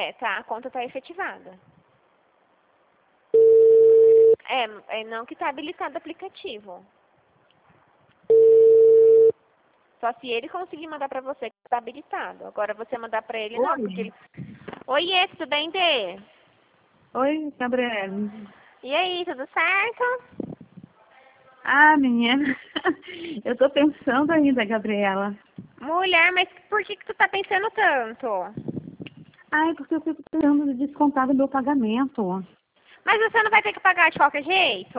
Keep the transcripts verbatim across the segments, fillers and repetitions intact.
É, tá, a conta tá efetivada. É, é não que tá habilitado o aplicativo. Só se ele conseguir mandar pra você que tá habilitado. Agora você mandar pra ele, não, Oi. porque ele... Oiê, tudo bem, Dê? Oi, Gabriele. E aí, tudo certo? Ah, menina, eu tô pensando ainda, Gabriela. Mulher, mas por que que tu tá pensando tanto? Ai, porque eu fico tentando descontar do meu pagamento. Mas você não vai ter que pagar de qualquer jeito?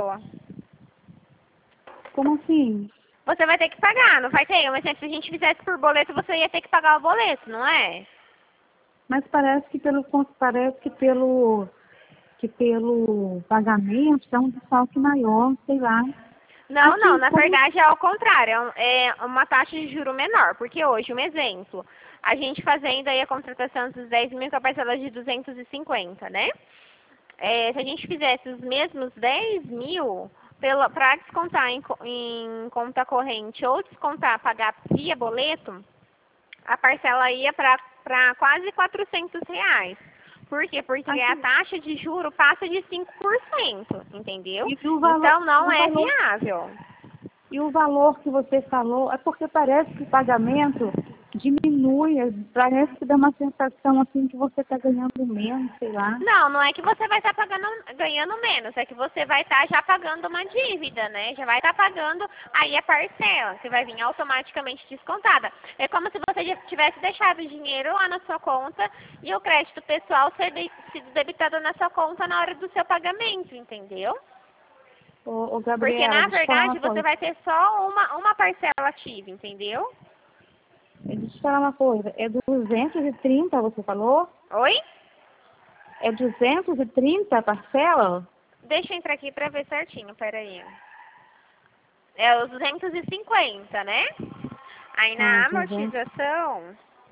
Como assim? Você vai ter que pagar, não vai ter? Mas se a gente fizesse por boleto, você ia ter que pagar o boleto, não é? Mas parece que pelo parece que pelo que pelo pagamento dá um desfalque maior, sei lá. Não, não, Aqui, na como verdade é ao contrário, é um- é uma taxa de juro menor, porque hoje, um exemplo, a gente fazendo aí a contratação dos dez mil com a parcela de duzentos e cinquenta, né? É, se a gente fizesse os mesmos dez mil, para descontar em, co- em conta corrente ou descontar, pagar via boleto, a parcela ia para quase quatrocentos reais. Por quê? Porque a aqui, taxa de juro passa de cinco por cento, entendeu? e o valor, Então não o é valor, viável. e o valor que você falou é porque parece que o pagamento diminui, parece que dá uma sensação assim que você está ganhando menos, sei lá. Não, não é que você vai estar pagando, ganhando menos, é que você vai estar já pagando uma dívida, né? Já vai estar pagando aí a parcela, que vai vir automaticamente descontada. É como se você já tivesse deixado o dinheiro lá na sua conta e o crédito pessoal ser de, sido debitado na sua conta na hora do seu pagamento, entendeu? Ô, ô, Porque Gabriela, na deixa eu te falar uma verdade você coisa. vai ter só uma, uma parcela ativa, entendeu? Deixa eu te falar uma coisa. É duzentos e trinta, você falou? Oi? É duzentos e trinta a parcela? Deixa eu entrar aqui pra ver certinho, peraí. É os duzentos e cinquenta, né? Aí Ah, na duzentos. amortização,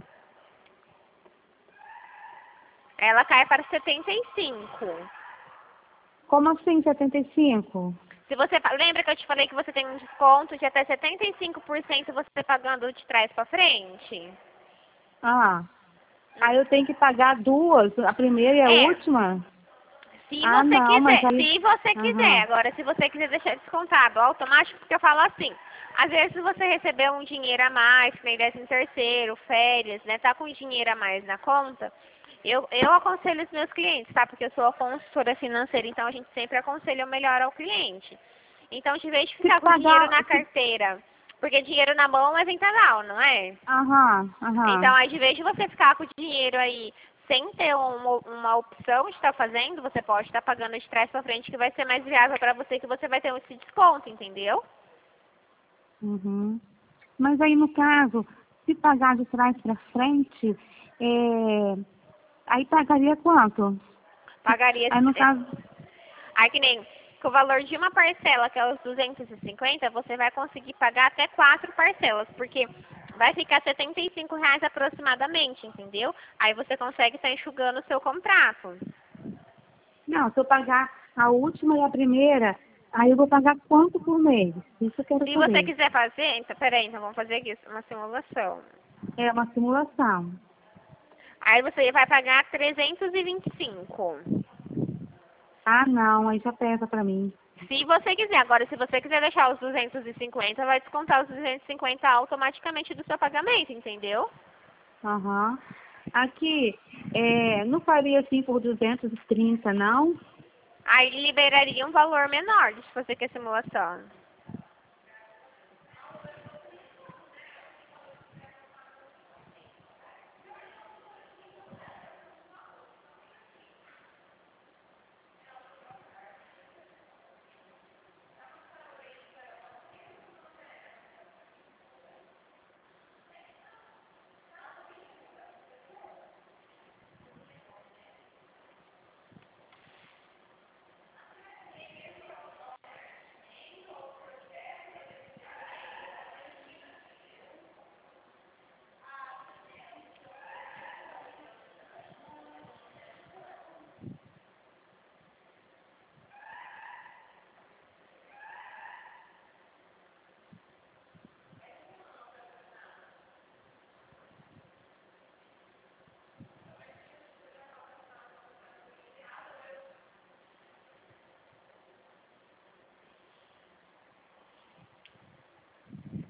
ela cai para setenta e cinco. Como assim setenta e cinco? Se você fa- lembra que eu te falei que você tem um desconto de até setenta e cinco por cento você pagando de trás para frente? Ah, aí Hum. eu tenho que pagar duas, a primeira e a É, última? se Ah, você não, mas quiser, aí... se você quiser, Aham. agora se você quiser deixar descontado automático, porque eu falo assim, às vezes você recebeu um dinheiro a mais, que nem décimo terceiro, férias, né, tá com dinheiro a mais na conta, eu, eu aconselho os meus clientes, tá, porque eu sou a consultora financeira, então a gente sempre aconselha o melhor ao cliente. Então, de vez de Se ficar com dinheiro pagar... na Se... carteira, porque dinheiro na mão é vendaval, não é? Aham, Então, aham. aí, de vez de você ficar com o dinheiro aí sem ter uma, uma opção de estar fazendo, você pode estar pagando de trás para frente, que vai ser mais viável para você, que você vai ter esse desconto, entendeu? Uhum. Mas aí, no caso, se pagar de trás para frente, é... aí pagaria quanto? Pagaria, Aí, no é, caso... aí que nem, com o valor de uma parcela, que é os duzentos e cinquenta, você vai conseguir pagar até quatro parcelas, porque vai ficar setenta e cinco reais aproximadamente, entendeu? Aí você consegue estar enxugando o seu contrato. Não, se eu pagar a última e a primeira, aí eu vou pagar quanto por mês? Isso eu quero Se você saber. quiser fazer, então, peraí, então vamos fazer aqui uma simulação. É uma simulação. Aí você vai pagar trezentos e vinte e cinco. Ah, não, aí já pesa pra mim. Se você quiser. Agora, se você quiser deixar os duzentos e cinquenta, vai descontar os duzentos e cinquenta automaticamente do seu pagamento, entendeu? Aham. Aqui, é, não faria assim por duzentos e trinta, não? Aí liberaria um valor menor se você quer simulação.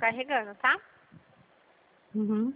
carregando, tá? Uhum.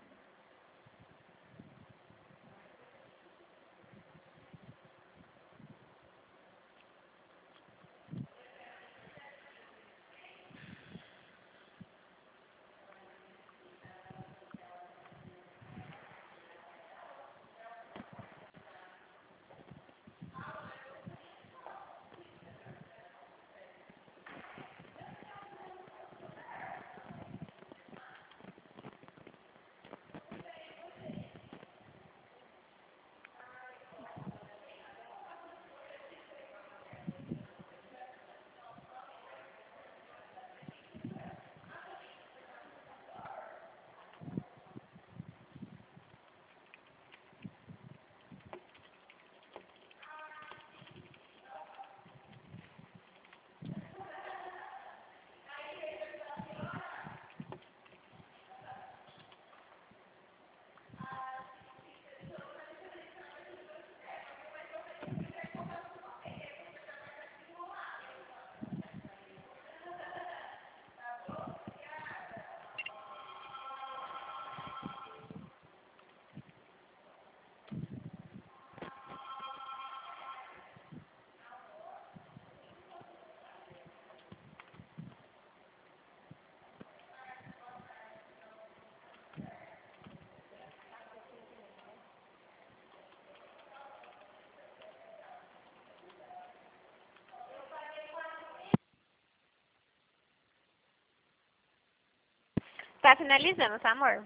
Tá finalizando, tá, amor?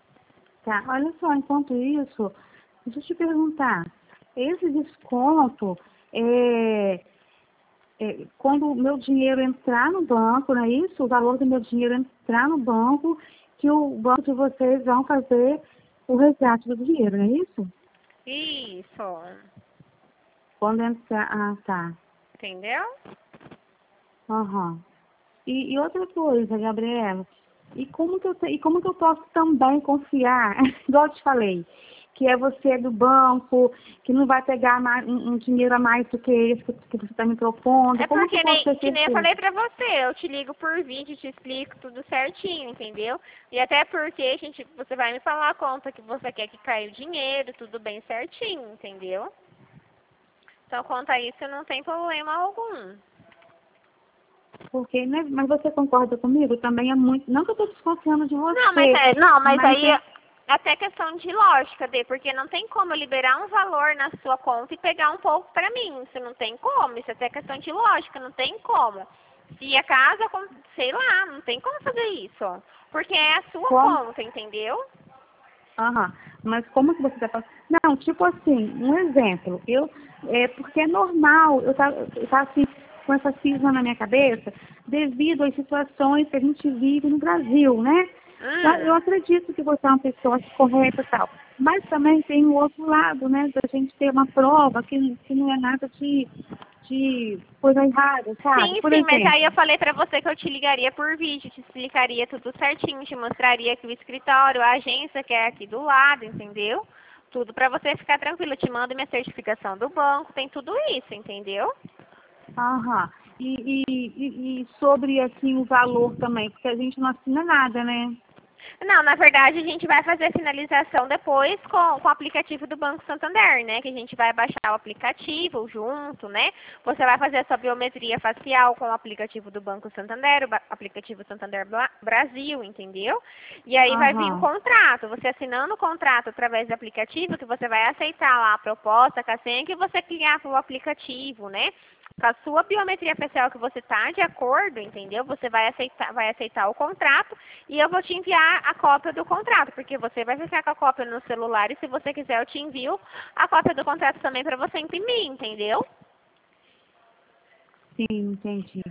Tá, olha só, enquanto isso, deixa eu te perguntar, esse desconto, é, é, quando o meu dinheiro entrar no banco, não é isso? O valor do meu dinheiro entrar no banco, que o banco de vocês vão fazer o resgate do dinheiro, não é isso? Isso. Quando entrar, ah, tá, Entendeu? aham. E, e outra coisa, Gabriela, e como que eu, te- e como que eu posso também confiar, igual eu te falei, que é você do banco, que não vai pegar mais, um, um dinheiro a mais do que esse que, que você está me propondo, É como que porque eu posso nem, ter que nem eu certeza? falei pra você, eu te ligo por vídeo, te explico tudo certinho, entendeu? E até porque, gente, você vai me falar a conta que você quer que caia o dinheiro, tudo bem certinho, entendeu? Então, quanto a isso, não tem problema algum. Porque, né, mas você concorda comigo? Também é muito, não que eu estou desconfiando de Não, mas, você, é, não, mas mas aí é, é até questão de lógica, Dê, porque não tem como eu liberar um valor na sua conta e pegar um pouco pra mim. Isso não tem como, isso é até questão de lógica, não tem como. Se a casa, com- sei lá, não tem como fazer isso. Porque é a sua como, conta, entendeu? aham, mas como que você está falando? Não, tipo assim, um exemplo, eu, é porque é normal, eu tá, eu tá assim, com essa cisma na minha cabeça, devido às situações que a gente vive no Brasil, né? Então, eu Hum. acredito que você é uma pessoa correta e tal, mas também tem o outro lado, né, da gente ter uma prova que, que não é nada de, de coisa errada, sabe? Sim, Por sim, mas aí eu exemplo, falei pra você que eu te ligaria por vídeo, te explicaria tudo certinho, te mostraria aqui o escritório, a agência que é aqui do lado, entendeu? Tudo pra você ficar tranquilo. Eu te mando minha certificação do banco, tem tudo isso, entendeu? aham, e, e, e, e sobre, assim, o valor também, porque a gente não assina nada, né? Não, na verdade a gente vai fazer a finalização depois com, com o aplicativo do Banco Santander, né? Que a gente vai baixar o aplicativo junto, né? Você vai fazer a sua biometria facial com o aplicativo do Banco Santander, o ba- aplicativo Santander Bla- Brasil, entendeu? E aí vai vir um Aham. contrato. Você assinando o contrato através do aplicativo, que você vai aceitar lá a proposta, com a senha que você criar para o aplicativo, né? Com a sua biometria facial que você está de acordo, entendeu? Você vai aceitar, vai aceitar o contrato e eu vou te enviar a cópia do contrato, porque você vai ficar com a cópia no celular e se você quiser eu te envio a cópia do contrato também para você imprimir, entendeu? Sim, entendi.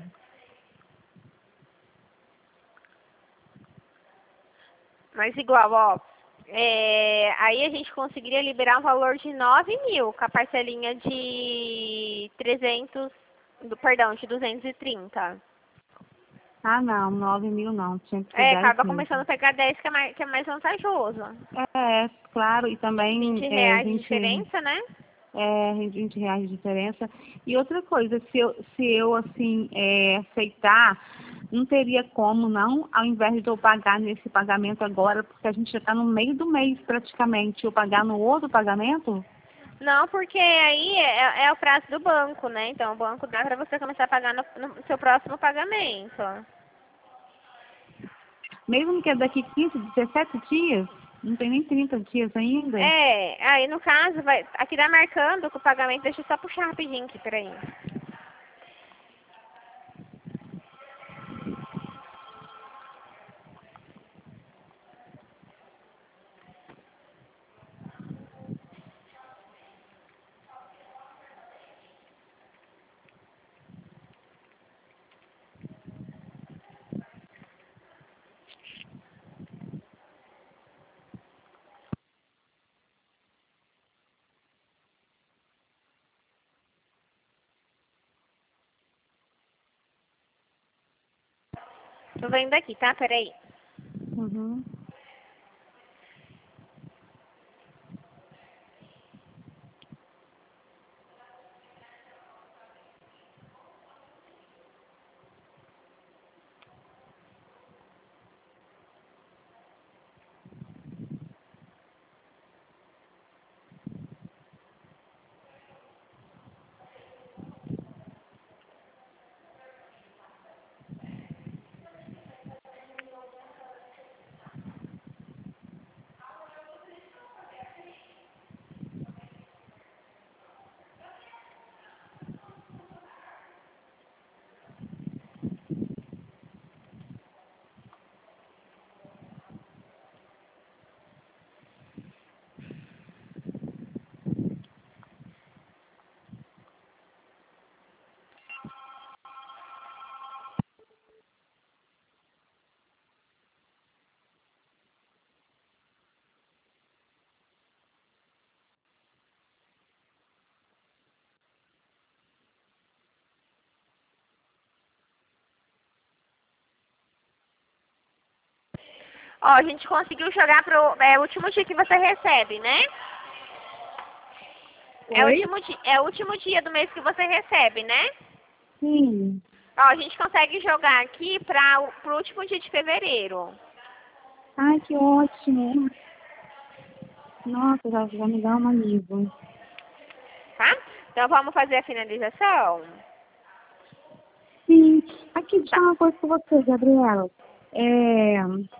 Mas igual, ó, é, aí a gente conseguiria liberar um valor de nove mil com a parcelinha de trezentos, do, perdão, de duzentos e trinta. Ah, não, nove mil não, tinha que ser É, dez acaba começando mesmo. a pegar dez que é mais, que é mais vantajoso. É, claro, e também vinte é, a reais de gente diferença, né? é vinte reais de diferença. E outra coisa, se eu, se eu assim, é, aceitar, Não teria como, não, ao invés de eu pagar nesse pagamento agora, porque a gente já está no meio do mês praticamente, eu pagar no outro pagamento? Não, porque aí é, é o prazo do banco, né? Então o banco dá para você começar a pagar no, no seu próximo pagamento. Mesmo que é daqui quinze, dezessete dias, não tem nem trinta dias ainda. É, aí no caso, vai, aqui tá marcando que o pagamento, deixa eu só puxar rapidinho aqui, peraí. Tô vendo aqui, tá? Peraí. Uhum. Ó, a gente conseguiu jogar pro é, o último dia que você recebe, né? É o, Oi? último dia, é o último dia do mês que você recebe, né? Sim. Ó, a gente consegue jogar aqui para o pro último dia de fevereiro. Ai, que ótimo. Nossa, já, já me dá um alívio. Tá? Então vamos fazer a finalização? Sim. Aqui, deixa eu Tá. falar uma coisa com você, Gabriela. É...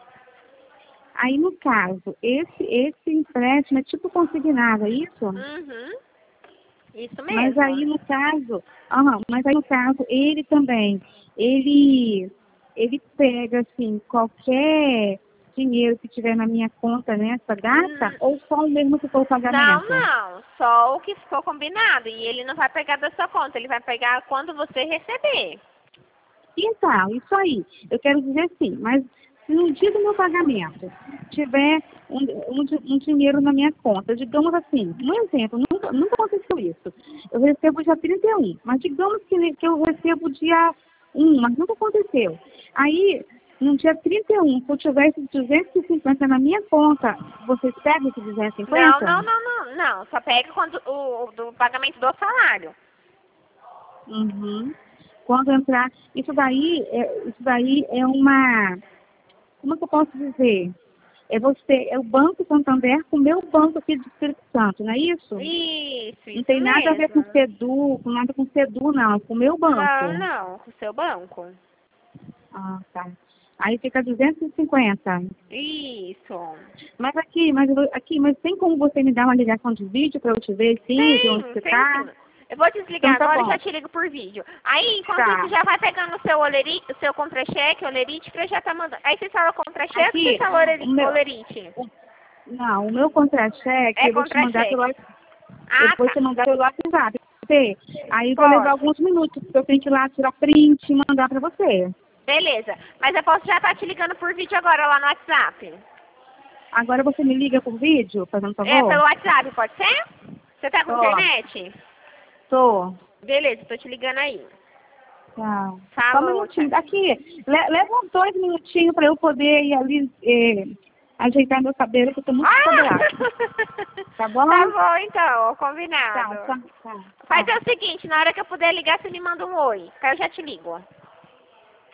Aí, no caso, esse, esse empréstimo é tipo consignado, é isso? Uhum. Isso Mas mesmo. aí, no caso, aham, mas aí, no caso, ele também, ele, ele pega, assim, qualquer dinheiro que tiver na minha conta nessa data, Hum, ou só o mesmo que for o Não, pagamento? não. Só o que for combinado. E ele não vai pegar da sua conta. Ele vai pegar quando você receber. Então, isso aí. Eu quero dizer assim, mas se no dia do meu pagamento tiver um, um, di- um dinheiro na minha conta, digamos assim, um exemplo, nunca, nunca aconteceu isso. Eu recebo dia trinta e um, mas digamos que, ne- que eu recebo dia um, mas nunca aconteceu. Aí, no dia trinta e um, se eu tiver esses duzentos e cinquenta na minha conta, vocês pegam esses duzentos e Não, cinquenta? não, não, não. Não. Só pega quando o, o do pagamento do salário. Uhum. Quando entrar, isso daí, é, isso daí é uma, como é que eu posso dizer? É você, é o Banco Santander com o meu banco aqui de Espírito Santo, não é isso? Isso, Não isso tem nada a ver com mesmo. Sedu, com nada com Sedu, não, é com o meu Não, banco. não. Com o seu banco. Ah, tá. Aí fica duzentos e cinquenta. Isso. Mas aqui, mas eu- aqui, mas tem como você me dar uma ligação de vídeo para eu te ver, sim, de onde Tem, você tem tá? sim. Eu vou desligar Então tá agora e bom. já te ligo por vídeo. Aí, enquanto isso, Tá. já vai pegando o seu olerite, o seu contra-cheque, olerite, pra eu já tá mandando. Aí você fala contra-cheque ou você Aqui, fala o oleri- meu, olerite? o- não, o meu contra-cheque É eu vou te mandar pelo, contra-cheque. eu Ah, vou tá. te mandar pelo WhatsApp. Você. Aí vou levar Pode. alguns minutos, porque eu tenho que ir lá tirar print e mandar para você. Beleza. Mas eu posso já estar te ligando por vídeo agora lá no WhatsApp. Agora você me liga por vídeo, fazendo É, favor? pelo WhatsApp, pode ser? Você tá com Tô, internet? tô. Beleza, tô te ligando aí. Tchau. Só um Falou, tchau. minutinho. Aqui, le leva uns dois minutinhos para eu poder ir ali eh, ajeitar meu cabelo, que eu tô muito Ah! descabelada. Tá bom? Tá bom, então, Tchau, combinado. tchau, tchau. Faz tchau. é o seguinte, na hora que eu puder ligar, você me manda um oi, que eu já te ligo.